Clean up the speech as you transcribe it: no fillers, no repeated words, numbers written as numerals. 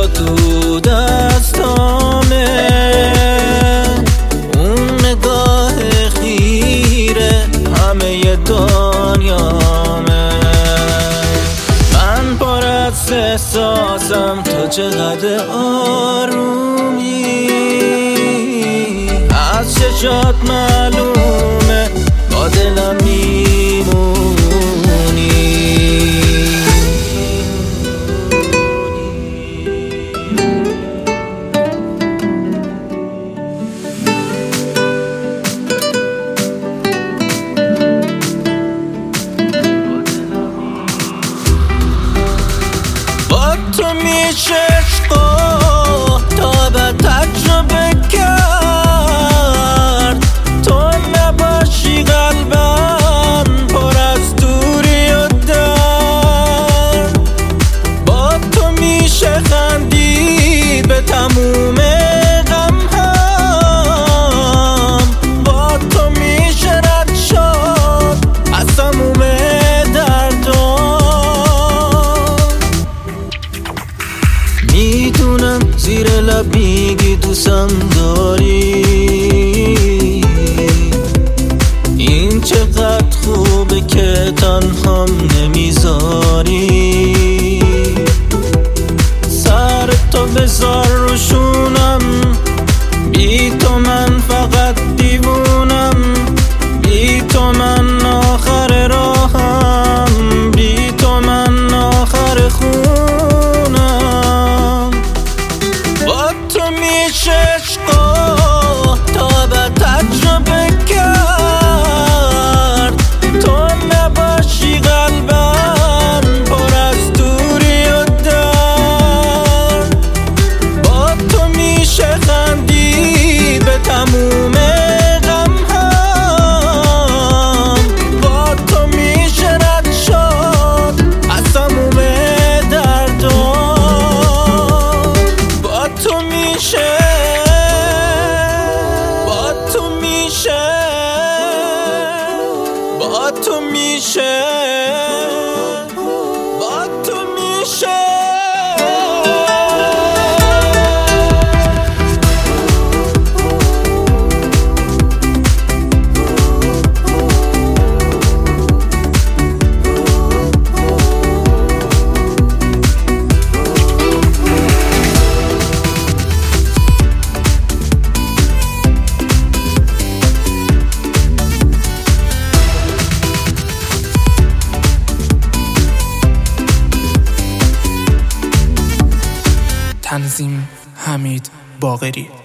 چرا تو دستامه، اون نگاه خیره همه دنیامه. من پر از احساسم، تو چقدر آرومی، از چشات معلومه با دلم تو میشه عشقا تا به تجربه کرد، تو نباشی قلبم پر از دوری و درد. با تو میشه خندید به تموم غم هم، با تو میشه رد شد از تموم میدونم زیر لب میگی دوستم داری، این چقدر خوبه که تنهام نمیذاری. سر تو بذار روشونم، بی تو من فقط دیوونم، بی تو من آخر راهم، بی تو من آخر خونم. با تو میشه عشقا تا به تجربه کرد، تو نباشی قلبم پر از دوری و درد. با تو میشه خندید به تموم غم هم، با تو میشه رد شد از تموم دردا. با تو میشه، با تو میشه، با تو میشه، با تو میشه. تنظیم حمید باقری.